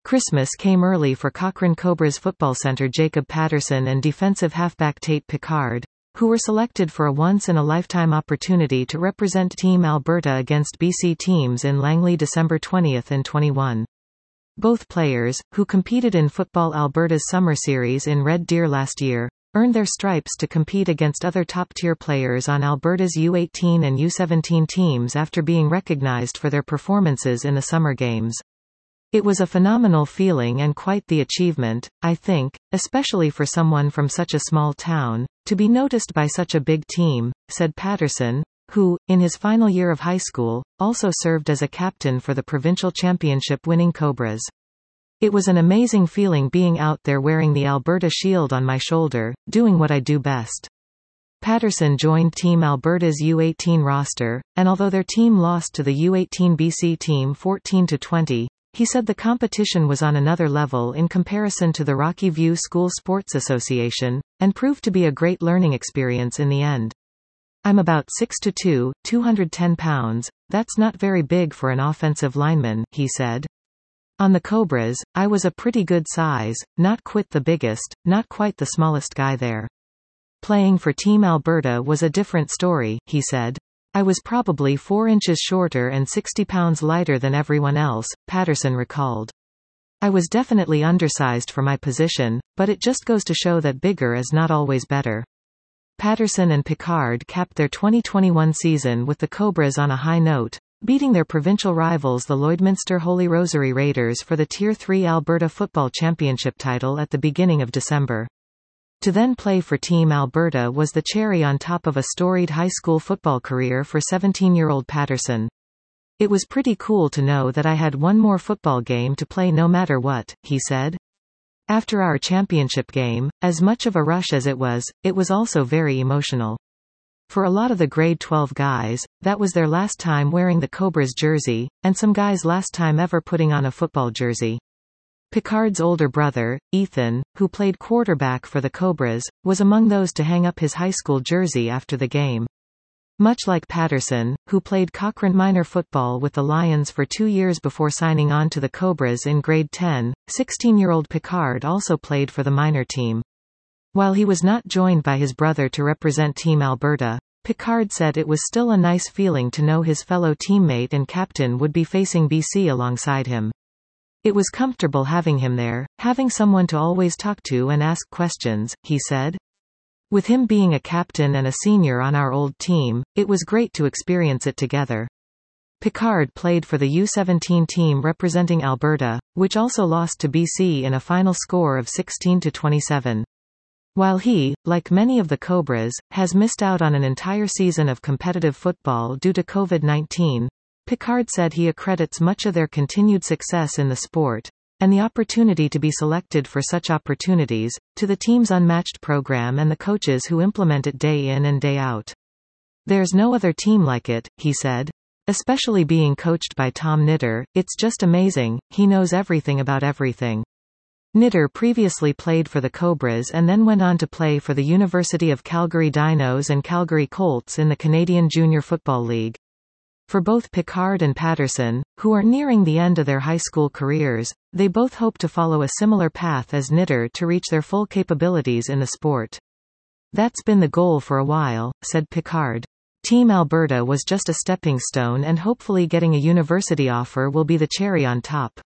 Christmas came early for Cochrane Cobras football center Jacob Patterson and defensive halfback Tate Pickard, who were selected for a once-in-a-lifetime opportunity to represent Team Alberta against BC teams in Langley December 20 and 21. Both players, who competed in Football Alberta's Summer Series in Red Deer last year, earned their stripes to compete against other top-tier players on Alberta's U18 and U17 teams after being recognized for their performances in the Summer Games. It was a phenomenal feeling and quite the achievement, I think, especially for someone from such a small town, to be noticed by such a big team, said Patterson, who, in his final year of high school, also served as a captain for the provincial championship-winning Cobras. It was an amazing feeling being out there wearing the Alberta shield on my shoulder, doing what I do best. Patterson joined Team Alberta's U18 roster, and although their team lost to the U18 BC team 14-20, he said the competition was on another level in comparison to the Rocky View School Sports Association, and proved to be a great learning experience in the end. I'm about 6'2", 210 pounds, that's not very big for an offensive lineman, he said. On the Cobras, I was a pretty good size, not quite the biggest, not quite the smallest guy there. Playing for Team Alberta was a different story, he said. I was probably 4 inches shorter and 60 pounds lighter than everyone else, Patterson recalled. I was definitely undersized for my position, but it just goes to show that bigger is not always better. Patterson and Pickard capped their 2021 season with the Cobras on a high note, beating their provincial rivals the Lloydminster Holy Rosary Raiders for the Tier 3 Alberta Football Championship title at the beginning of December. To then play for Team Alberta was the cherry on top of a storied high school football career for 17-year-old Patterson. It was pretty cool to know that I had one more football game to play no matter what, he said. After our championship game, as much of a rush as it was also very emotional. For a lot of the grade 12 guys, that was their last time wearing the Cobras jersey, and some guys' last time ever putting on a football jersey. Pickard's older brother, Ethan, who played quarterback for the Cobras, was among those to hang up his high school jersey after the game. Much like Patterson, who played Cochrane minor football with the Lions for 2 years before signing on to the Cobras in grade 10, 16-year-old Pickard also played for the minor team. While he was not joined by his brother to represent Team Alberta, Pickard said it was still a nice feeling to know his fellow teammate and captain would be facing BC alongside him. It was comfortable having him there, having someone to always talk to and ask questions, he said. With him being a captain and a senior on our old team, it was great to experience it together. Pickard played for the U17 team representing Alberta, which also lost to BC in a final score of 16-27. While he, like many of the Cobras, has missed out on an entire season of competitive football due to COVID-19, Pickard said he accredits much of their continued success in the sport, and the opportunity to be selected for such opportunities, to the team's unmatched program and the coaches who implement it day in and day out. There's no other team like it, he said. Especially being coached by Tom Knitter, it's just amazing, he knows everything about everything. Knitter previously played for the Cobras and then went on to play for the University of Calgary Dinos and Calgary Colts in the Canadian Junior Football League. For both Pickard and Patterson, who are nearing the end of their high school careers, they both hope to follow a similar path as Knitter to reach their full capabilities in the sport. That's been the goal for a while, said Pickard. Team Alberta was just a stepping stone and hopefully getting a university offer will be the cherry on top.